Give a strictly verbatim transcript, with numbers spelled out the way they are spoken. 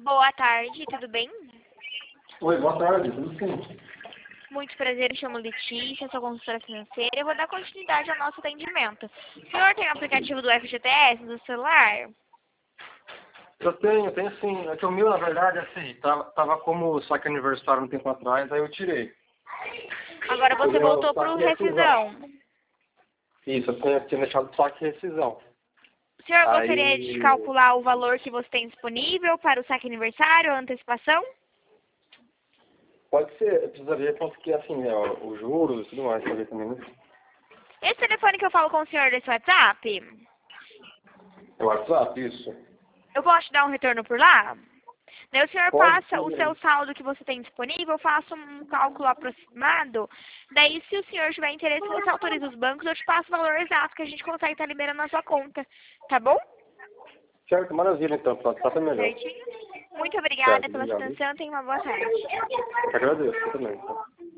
Boa tarde, tudo bem? Oi, boa tarde, tudo sim? Muito prazer, me chamo Letícia, sou consultora financeira e vou dar continuidade ao nosso atendimento. O senhor tem o aplicativo do F G T S no celular? Eu tenho, tenho sim. É que o meu, na verdade, assim, tava, tava como saque aniversário um tempo atrás, aí eu tirei. Agora você O meu voltou para o saque rescisão. Isso, eu tinha, tinha deixado saque e rescisão. O senhor gostaria de Aí, calcular o valor que você tem disponível para o saque aniversário, a antecipação? pode ser, eu precisaria conseguir, assim, é, os juros e tudo mais, pra ver também, né? Esse telefone que eu falo com o senhor desse WhatsApp, É o WhatsApp, isso. eu posso te dar um retorno por lá? Daí o senhor Pode passa o seu sim. saldo que você tem disponível, eu faço um cálculo aproximado. Daí, se o senhor tiver interesse, você autoriza os bancos, eu te passo o valor exato que a gente consegue estar liberando na sua conta. Tá bom? Certo, maravilha, então, o WhatsApp é melhor. Certinho? Muito obrigada Certo, pela sua obrigado. atenção, tenha uma boa tarde. Agradeço, eu também. Então.